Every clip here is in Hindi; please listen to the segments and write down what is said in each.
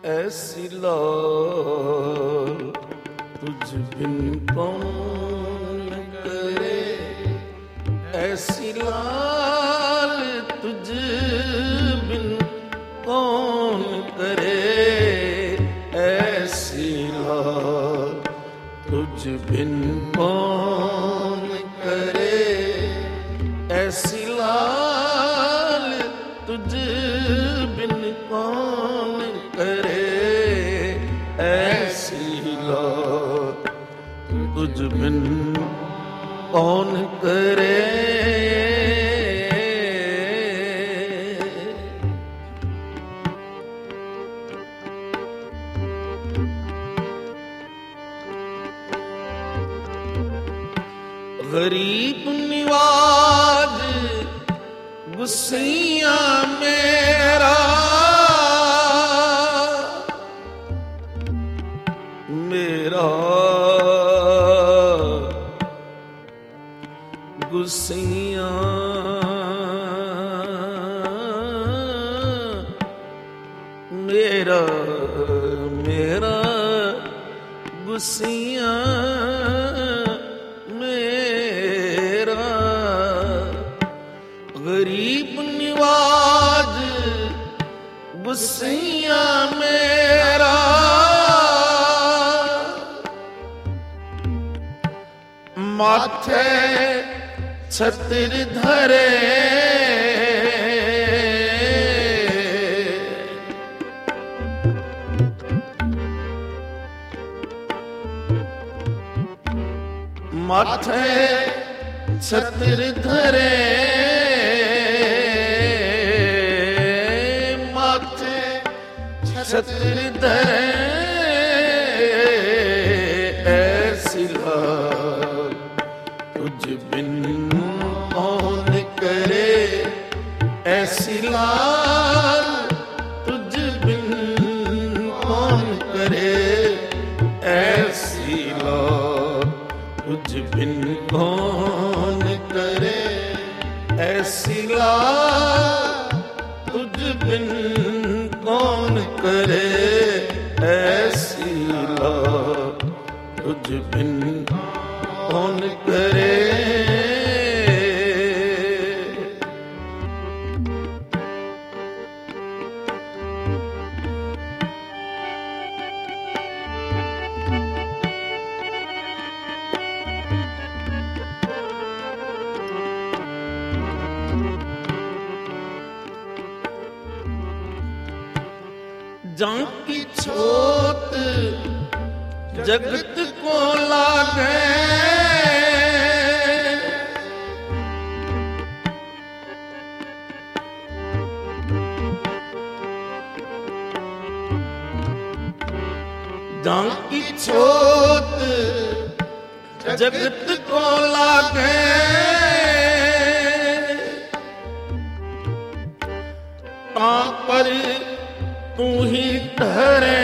ऐसी लाल तुझ बिन कौन करे, ऐसी लाल तुझ बिन कौन करे, ऐसी लाल तुझ बिन कौन करे, ऐसी लाल तुझ बिन कौन करे, ऐसी लाल तुझ बिन कौन करे। गरीब निवाज गुस्सिया मेरा, मेरा गुस्सिया मेरा, मेरा गुस्सिया मेरा, गरीब निवाज गुस्सिया मेरा, माथे छत्र धरे, माथे छत्र धरे, माथे छत्र धरे, ऐसी लाल तुझ बिन कौन करे, ऐसी लाल तुझ बिन कौन करे, ऐसी लाल तुझ बिन कौन करे, ऐसी लाल तुझ बिन कौन करे, ऐसी लाल तुझ बिन कौन करे। जांकी छोत जगत को लागे, जांकी छोत जगत को लागे, तां पर तू ही ठहरे,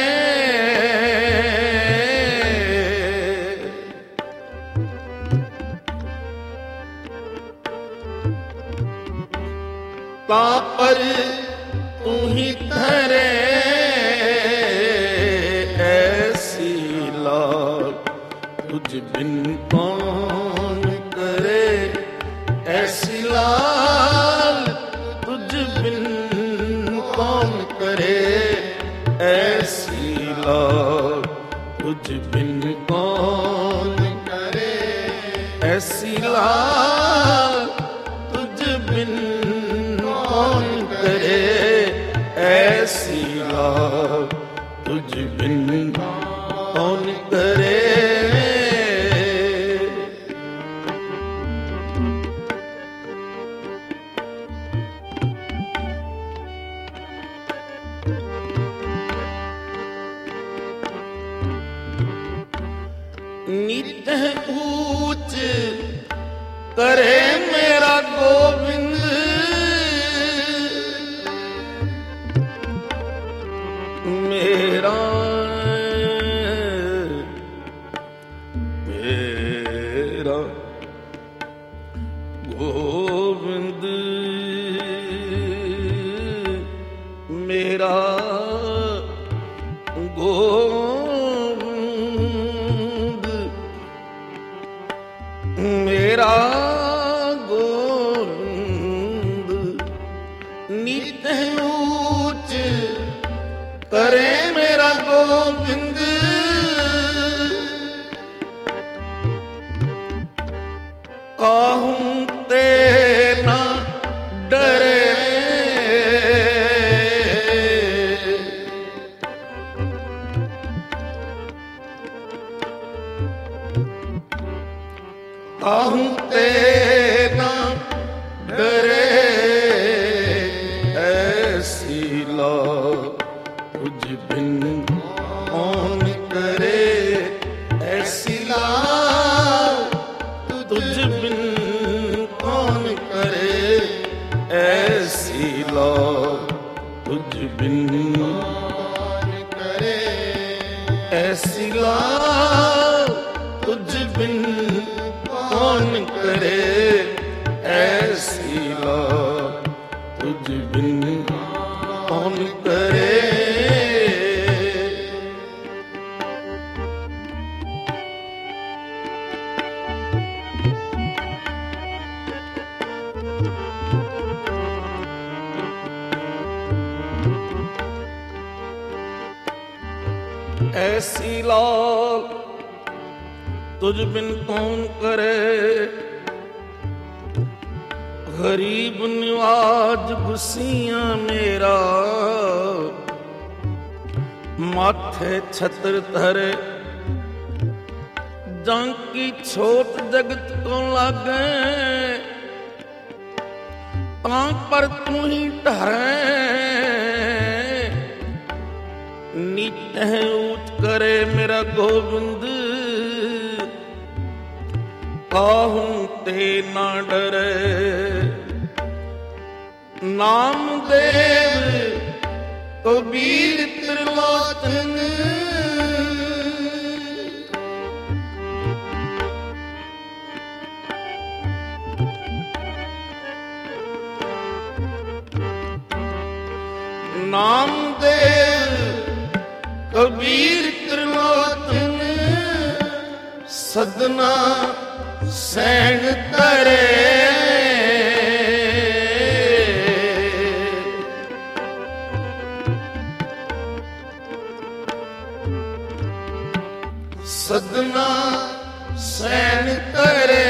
तां पर तू ही ठहरे, ऐसी लाल तुझ बिन कौन करे, ऐसी लाल तुझ बिन कौन करे, ऐसी लाल तुझ बिन कौन करे, ऐसी लाल तुझ बिन कौन करे, ऐसी लाल तुझ बिन कौन करे। नित ऊंच करे मेरा गोविंद, मेरा मेरा गोविंद, मेरा ਗੋਬਿੰਦ ਮੇਰਾ ਗੋਬਿੰਦ ਨਿਤ ਉੱਚ ਕਰੇ ਮੇਰਾ ਗੋਬਿੰਦ ਕਾਹੂੰ ਤੇ ਨਾ ਡਰੇ ਕਾਹੂੰ ਤੇ ਨਾ ਡਰੇ ਐਸੀ ਲਾ ਤੁਝ ਬਿਨ ਕੌਣ ਕਰੇ ਐਸੀ ਲਾ ਤੁਝ ਬਿਨ ਕੌਣ ਕਰੇ ਐਸੀ ਲਾ ਤੁਝ ਬਿਨ ਕੌਣ ਕਰੇ ਐਸੀ ਲਾ ਤੁਝ ਬਿਨ ਕੌਣ ਕਰੇ ਐਸੀ ਲਾ ਤੁਝ ਬਿਨ ਕੌਣ ਕਰੇ ऐसी लाल तुझ बिन कौन करे गरीब निवाज गुसिया मेरा माथे छत्र धरे जांकी छोट जगत को लागे तां पर तू ही ठहरे नीच ऊंच करे मेरा गोविंद काहूं ते ना डरे नाम देव कबीर त्रिलोचन नाम देव कबीर त्रिलोचन सदना सैन तरे सदना सैन तरे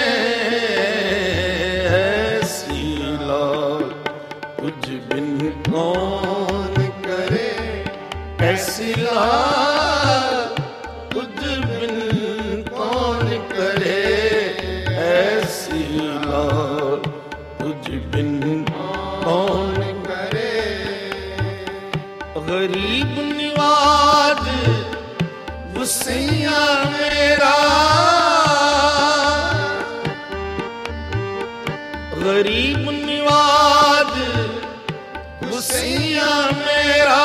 ऐसी लाल तुझ बिन कौन करे ऐसी लाल तुझ बिन कौन करे ऐसी लाल तुझ बिन कौन करे गरीब निवाज गुस्सिया मेरा गरीब निवाज गुस्सिया मेरा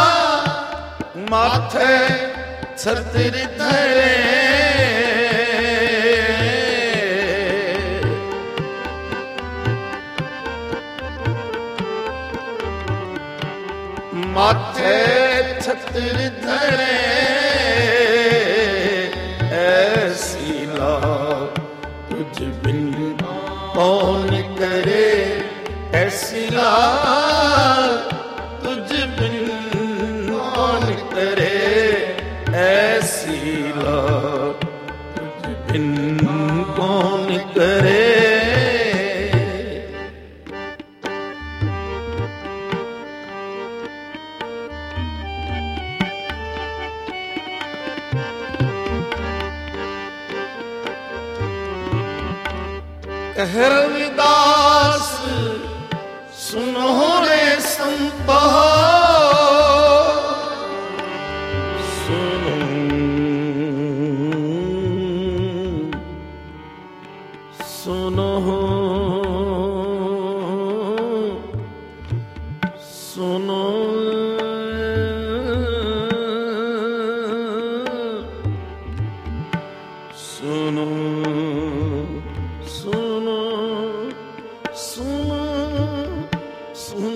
माथे छत्र धरे माथे छत्र धरे ऐसी ला तुझ बिन कौन करे ऐसी ला तुझ बिन कौन करे ऐसी ला तुझ बिन कौन करे रविदास सुनो रे संतो सुनो सुनो सुनो सुनो सुनो सुनो सुनो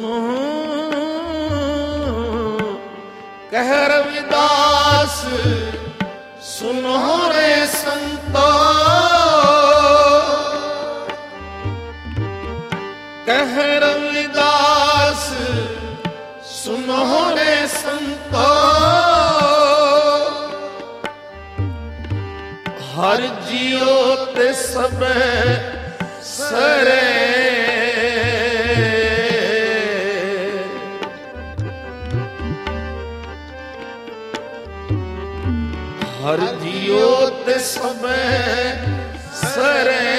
कह रविदास सुनो रे संतो, कह रविदास सुनो रे संतो, हर जियो ते सब सरे, हर जियो ते सब सरे,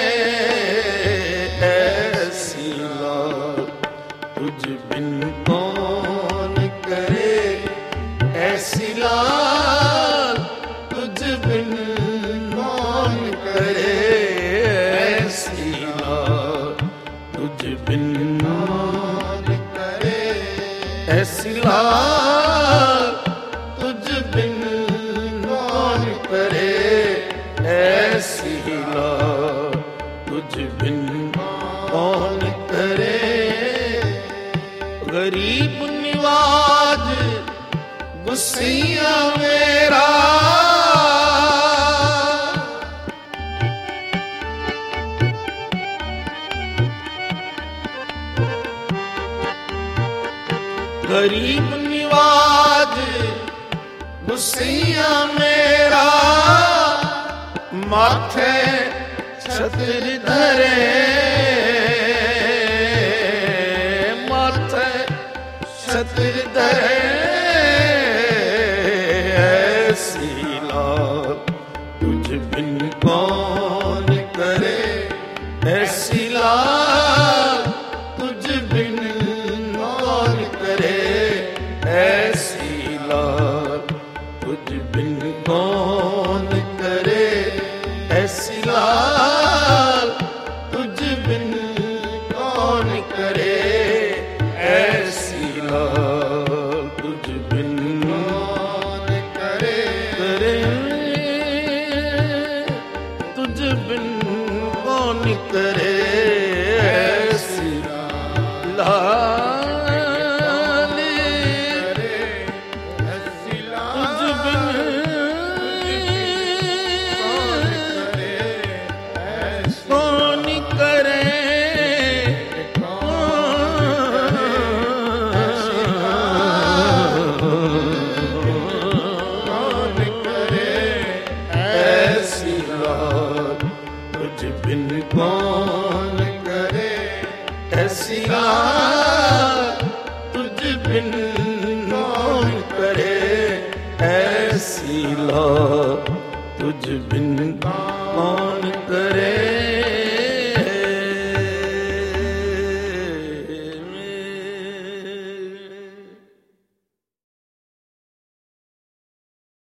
ऐसी लाल तुझ बिन कौन करे, ऐसी लाल तुझ बिन कौन करे, ऐसी लाल तुझ बिन कौन करे, ऐसी लाल तुझ बिन कौन करे, ऐसी लाल तुझ बिन कौन करे। गरीब निवाज गुस्सिया मेरा, गरीब निवाज गुस्सिया मेरा, माथे छत्र धरे, माथे छत्र धरे, ऐसी लाल तुझ बिन कौन करे, ऐसी लाल तुझ बिन कौन करे, ऐसी लाल तुझ बिन कौन करे, ऐसी लाल तुझ बिन कौन करे, ऐसी लाल तुझ बिन कौन करे, करे तुझ बिन कौन करे, ऐसी लाल कौन करे, ऐसी लाल तुझ बिन कौन करे, ऐसी लाल तुझ बिन कौन